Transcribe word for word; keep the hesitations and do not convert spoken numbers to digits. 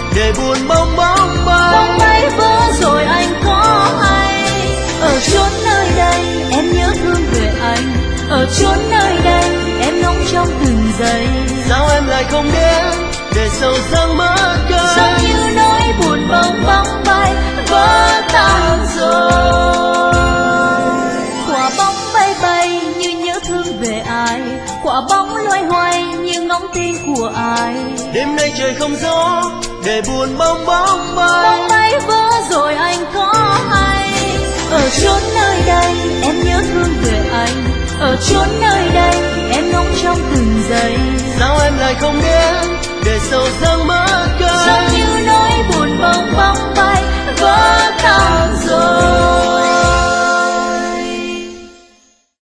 để buồn bong bóng bay. Bóng bay vỡ rồi anh có hay? Ở chốn nơi đây em nhớ thương về anh, ở chốn nơi đây em ngóng trong từng giây. Sao em lại không đến để sầu răng mất cơn? Giống như nỗi buồn bong bóng bay vỡ tan rồi. Quả bóng bay bay như nhớ thương về ai, quả bóng loay hoay như ngóng tin của ai. Đêm nay trời không gió để buồn bong bóng bay. Bóng bay vỡ rồi anh có hay? Ở chốn nơi đây em nhớ thương về anh, ở chốn nơi đây em ngóng trong từng giây. Sao em lại không đến để sầu răng